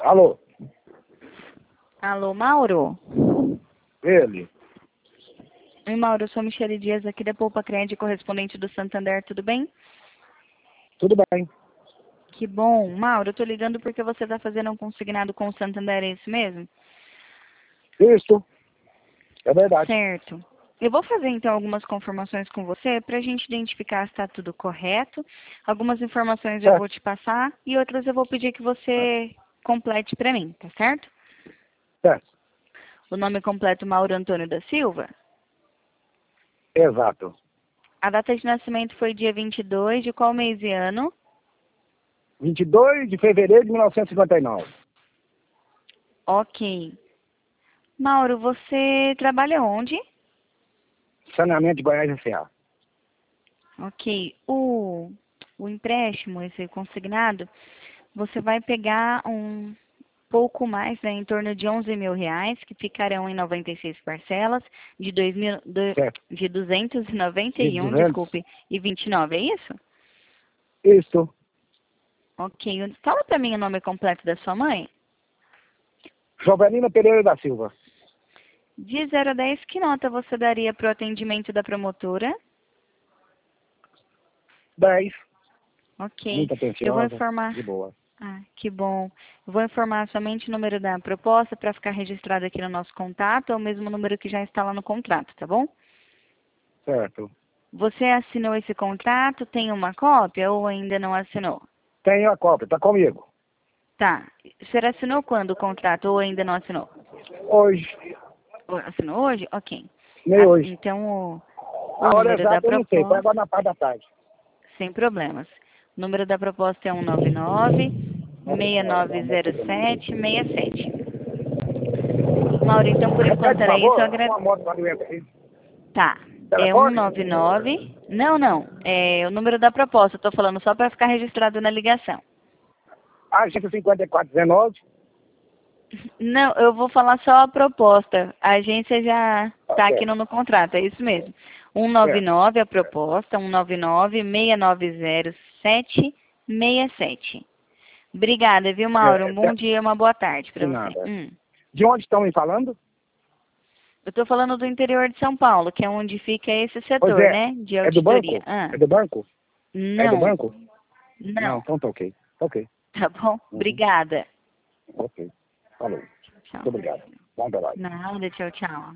Alô? Alô, Mauro? Ele? Oi, Mauro, eu sou Michele Dias, aqui da Poupa Crédito, correspondente do Santander, tudo bem? Tudo bem. Que bom. Mauro, eu tô ligando porque você tá fazendo um consignado com o Santander, é isso mesmo? Isso. É verdade. Certo. Eu vou fazer, então, algumas confirmações com você para a gente identificar se está tudo correto. Algumas informações eu vou Certo. te passar e outras eu vou pedir que você complete para mim, tá certo? Certo. O nome completo Mauro Antônio da Silva. Exato. A data de nascimento foi dia 22 de qual mês e ano? 22 de fevereiro de 1959. Ok. Mauro, você trabalha onde? Saneamento de Goiás S.A. Ok. O empréstimo, esse consignado, você vai pegar um pouco mais, né, em torno de 11 mil reais, que ficarão em 96 parcelas, de, Certo. de De 291, 200. desculpe, e 29, é isso? Isso. Ok. Fala para mim o nome completo da sua mãe. Jovelina Pereira da Silva. De 0 a 10, que nota você daria para o atendimento da promotora? 10. Ok. Muito Eu vou atenciosa. informar. De boa. Ah, que bom. Eu vou informar somente o número da proposta para ficar registrado aqui no nosso contato, é o mesmo número que já está lá no contrato, tá bom? Certo. Você assinou esse contrato? Tem uma cópia ou ainda não assinou? Tenho a cópia. Tá comigo. Tá. Você assinou quando o contrato ou ainda não assinou? Hoje. Assinou hoje? Ok. Nem hoje. Então, o A hora número da exata eu não sei. Foi proposta, agora na parte da tarde. sem problemas. O número da proposta é 199 690767. Mauro, então por enquanto Repete, por era isso. Eu favor. agra... Uma moto para doença aqui. Tá. É Telefone? 199. Não, não. É o número da proposta. Eu tô falando só para ficar registrado na ligação. Agência 5419. Não, eu vou falar só a proposta. A agência já Tá está aqui certo. no contrato, é isso mesmo. Certo. 199 a proposta, 199-690-767. Obrigada, viu, Mauro? Um bom dia, uma boa tarde De para você. nada. De onde estão me falando? Eu estou falando do interior de São Paulo, que é onde fica esse Pois setor, é. né, de É do auditoria. banco? Ah, É do banco? É do não, banco? Não, não. então tá ok. Ok. Tá bom? Uhum. Obrigada. Ok. Falou. Tchau. Muito obrigado. Bom trabalho. Nada, tchau, tchau.